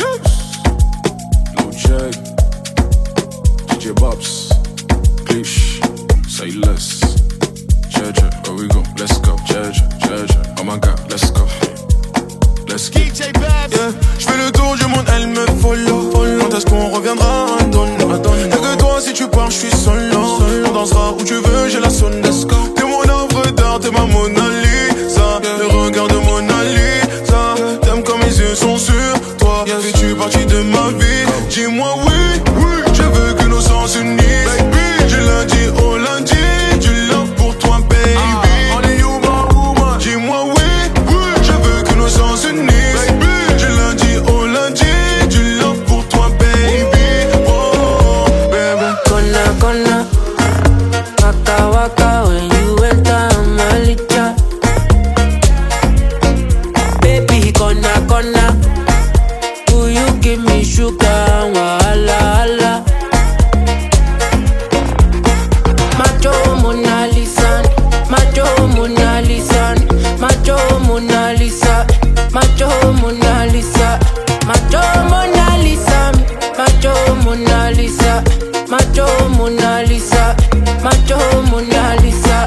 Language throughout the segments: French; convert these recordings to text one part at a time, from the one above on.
Lil J, DJ Bobs, Glitch, say less. Jeje, where we go? Let's go. Jeje, oh my god, let's go. Let's go. DJ Babs. Yeah, j'fais le tour du monde, elle me follow. Quand est-ce qu'on reviendra à Donne? Y'a que toi, si tu pars, j'suis solo. On dansera où tu veux, j'ai la sonne. Let's go. T'es mon œuvre d'art, t'es ma Mona Lisa. Le regard de Mona Lisa. T'aimes comme mes yeux sont sur toi. Fais-tu partie de ma vie? Dis-moi oui, oui. Je veux que nos sens s'unissent. Baby, du lundi au lundi. Du love pour toi, baby. Only you, my woman. Dis-moi oui, oui. Je veux que nos sens s'unissent. Baby, du lundi au lundi. Du love pour toi, baby. Oh, baby. Gonna waka waka when you enter Malicha. Baby, gonna will you give me sugar? Wahala, hala. Macho Mona Lisa, macho Mona Lisa, macho Mona Lisa, macho Mona Lisa, macho Mona Lisa, macho Mona Lisa, macho Mona Lisa, macho Mona Lisa.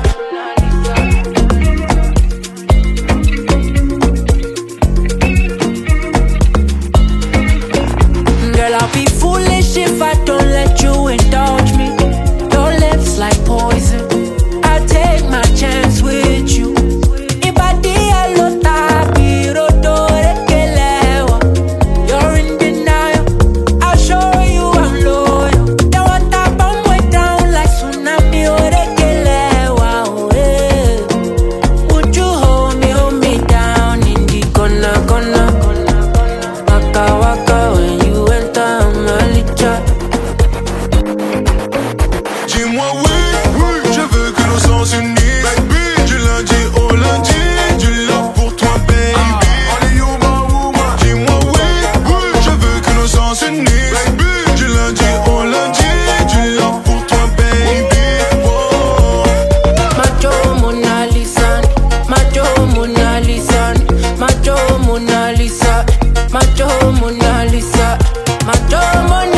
Girl, I'll be foolish if I don't let you indulge me. Your lips like poison. I take my chance with you. Ibadi alota birodo rekelewa. You're in denial. I'll show you I'm loyal. They want to bomb way down like tsunami rekelewa. Oh, yeah. Would you hold me down in the gonna? Waka waka when you enter Malicha. Dis-moi oui, oui, je veux que nos sens s'unissent. Baby, du lundi au lundi, du love pour toi, baby. Only you, my woman. Dis-moi oui, oui, je veux que nos sens s'unissent. Baby, du lundi au lundi, du love pour toi, baby. Oh. Macho Mona Lisa, macho Mona Lisa, macho Mona Lisa, macho Mona Lisa, macho Mona